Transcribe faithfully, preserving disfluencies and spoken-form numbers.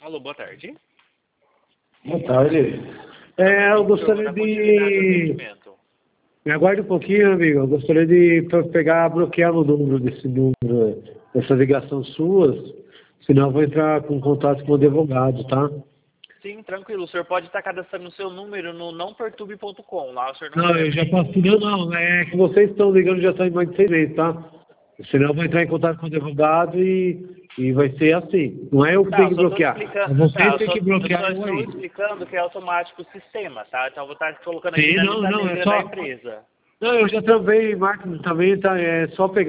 Alô, boa tarde. Boa tarde. É, eu gostaria de... Me aguarde um pouquinho, amigo. Eu gostaria de pegar, bloquear o número desse número, dessas ligações suas, senão eu vou entrar com contato com o advogado, tá? Sim, tranquilo. O senhor pode estar cadastrando o seu número no não perturbe ponto com. Lá o senhor não... Não, eu já passei. Não, não. É que vocês estão ligando já está em mais de seis meses, tá? Senão eu vou entrar em contato com o advogado e, e vai ser assim. Não é eu que Tá, tenho eu que só tô bloquear. explicando. É vocês Tá, que eu têm só, que eu bloquear só eu estou aí. explicando que é automático o sistema, tá? Então eu vou estar colocando aqui Sim, na não, lista não. É negra da só... empresa. Não, eu já também, marketing também, tá? É só pegar.